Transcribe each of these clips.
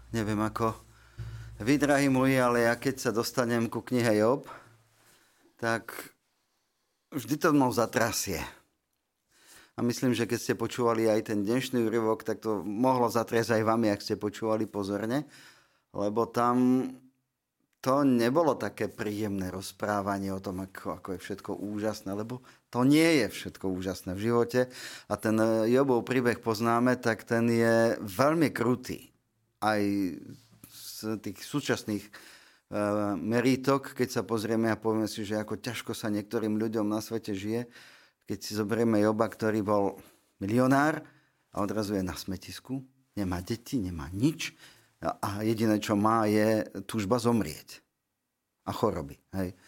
Neviem ako vy, drahí moji, ale ja keď sa dostanem ku knihe Job, tak vždy to mnou zatrasie. A myslím, že keď ste počúvali aj ten dnešný úryvok, tak to mohlo zatriasť aj vami, ak ste počúvali pozorne, lebo tam to nebolo také príjemné rozprávanie o tom, ako je všetko úžasné, lebo to nie je všetko úžasné v živote. A ten Jobov príbeh poznáme, tak ten je veľmi krutý. Aj z tých súčasných merítok, keď sa pozrieme a povieme si, že ako ťažko sa niektorým ľuďom na svete žije, keď si zoberieme Joba, ktorý bol milionár a odrazu je na smetisku, nemá deti, nemá nič a jediné, čo má, je túžba zomrieť a choroby. Hej.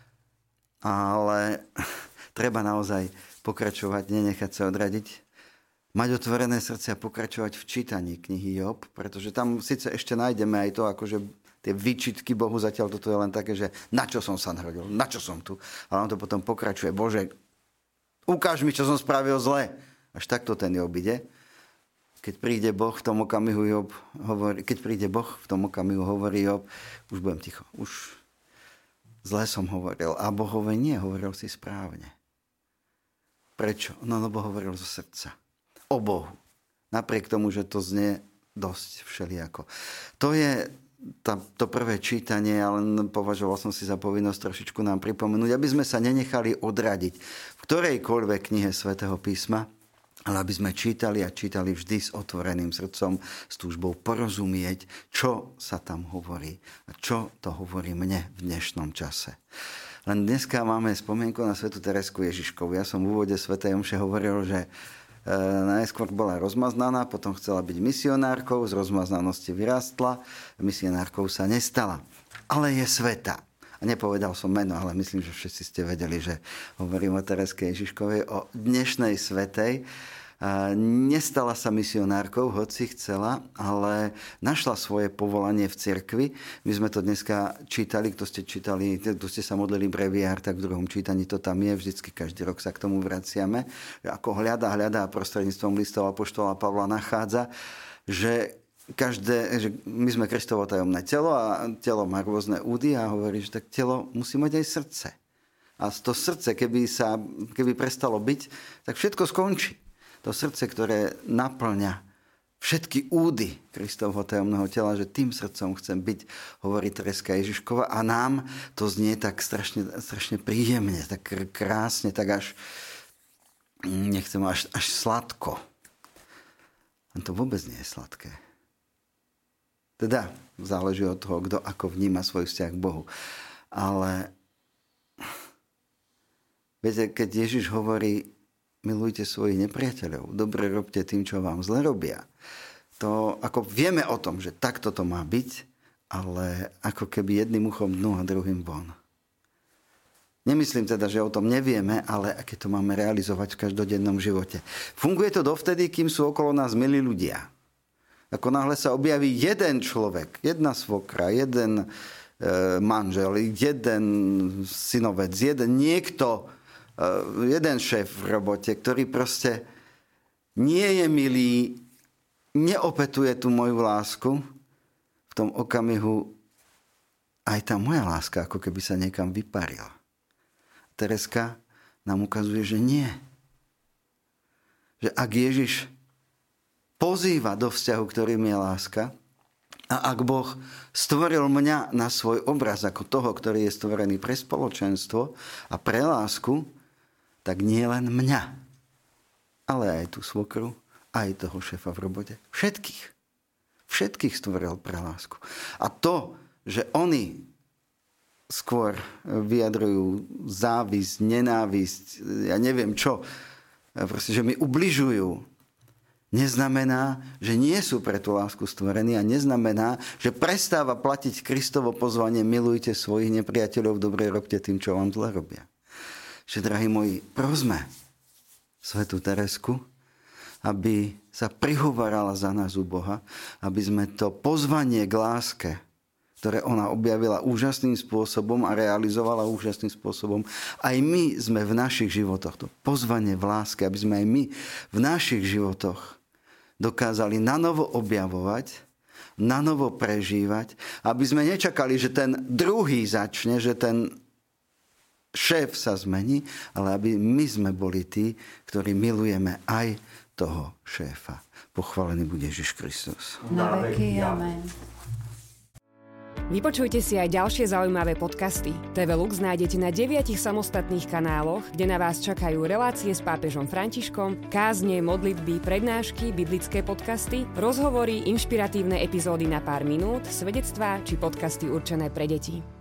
Ale treba naozaj pokračovať, nenechať sa odradiť, mať otvorené srdce a pokračovať v čítaní knihy Job, pretože tam síce ešte nájdeme aj to, akože tie výčitky Bohu, zatiaľ toto je len také, že na čo som sa narodil, na čo som tu. Ale on to potom pokračuje. Bože, ukáž mi, čo som spravil zle. Až takto ten Job ide. Keď príde Boh v tom okamihu hovorí Job, už budem ticho, už zle som hovoril. A Boh hovorí, nie, hovoril si správne. Prečo? No, lebo hovoril zo srdca. O Bohu. Napriek tomu, že to znie dosť všelijako. To je to prvé čítanie, ale považoval som si za povinnosť trošičku nám pripomenúť, aby sme sa nenechali odradiť v ktorejkoľvek knihe Svätého písma, ale aby sme čítali a čítali vždy s otvoreným srdcom, s túžbou porozumieť, čo sa tam hovorí a čo to hovorí mne v dnešnom čase. Len dneska máme spomienku na svätú Teresku Ježiškovu. Ja som v úvode svätej omše hovoril, že najskôr bola rozmaznaná, potom chcela byť misionárkou, z rozmaznanosti vyrástla, misionárkou sa nestala. Ale je sveta. A nepovedal som meno, ale myslím, že všetci ste vedeli, že hovorím o Tereske Ježiškovej, o dnešnej svätej. Nestala sa misionárkou, hoci chcela, ale našla svoje povolanie v cirkvi. My sme to dneska čítali, kto ste sa modlili breviár, tak v druhom čítaní to tam je, vždycky každý rok sa k tomu vraciame. Ako hľadá a prostredníctvom listov apoštola Pavla nachádza, že my sme Kristovo tajomné telo a telo má rôzne údy a hovorí, že tak telo musí mať aj srdce. A to srdce, keby prestalo byť, tak všetko skončí. To srdce, ktoré naplňa všetky údy Kristovho tajomného tela, že tým srdcom chcem byť, hovorí Tereska Ježiškova a nám to znie tak strašne príjemne, tak krásne, tak až nechcem až sladko. A to vôbec nie je sladké. Teda záleží od toho, kto ako vníma svoj vzťah k Bohu. Ale viete, keď Ježiš hovorí, milujte svojich nepriateľov, dobre robte tým, čo vám zle robia. To ako vieme o tom, že takto to má byť, ale ako keby jedným uchom dnu a druhým von. Nemyslím teda, že o tom nevieme, ale aké to máme realizovať v každodennom živote. Funguje to dovtedy, kým sú okolo nás milí ľudia. Ako náhle sa objaví jeden človek, jedna svokra, jeden manžel, jeden synovec, jeden šéf v robote, ktorý proste nie je milý, neopetuje tú moju lásku, v tom okamihu aj tá moja láska ako keby sa niekam vyparila. Tereska nám ukazuje, že nie. Že ak Ježiš pozýva do vzťahu, ktorým je láska, a ak Boh stvoril mňa na svoj obraz ako toho, ktorý je stvorený pre spoločenstvo a pre lásku, tak nie len mňa, ale aj tú svokru, aj toho šéfa v robote. Všetkých stvoril pre lásku. A to, že oni skôr vyjadrujú závisť, nenávisť, ja neviem čo, proste, že mi ubližujú, neznamená, že nie sú pre tú lásku stvorení a neznamená, že prestáva platiť Kristovo pozvanie milujte svojich nepriateľov, dobre robte tým, čo vám zle robia. Že, drahí moji, prosme svätú Teresku, aby sa prihovarala za nás u Boha, aby sme to pozvanie k láske, ktoré ona objavila úžasným spôsobom a realizovala úžasným spôsobom, aj my sme v našich životoch, to pozvanie v láske, aby sme aj my v našich životoch dokázali nanovo objavovať na novo prežívať, aby sme nečakali, že ten druhý začne, že ten šéf sa zmení, ale aby my sme boli tí, ktorí milujeme aj toho šéfa. Pochválený bude Ježiš Kristus. Na veky, amen. Vypočujte si aj ďalšie zaujímavé podcasty. TV Lux nájdete na 9 samostatných kanáloch, kde na vás čakajú relácie s pápežom Františkom, kázne, modlitby, prednášky, biblické podcasty, rozhovory, inšpiratívne epizódy na pár minút, svedectvá či podcasty určené pre deti.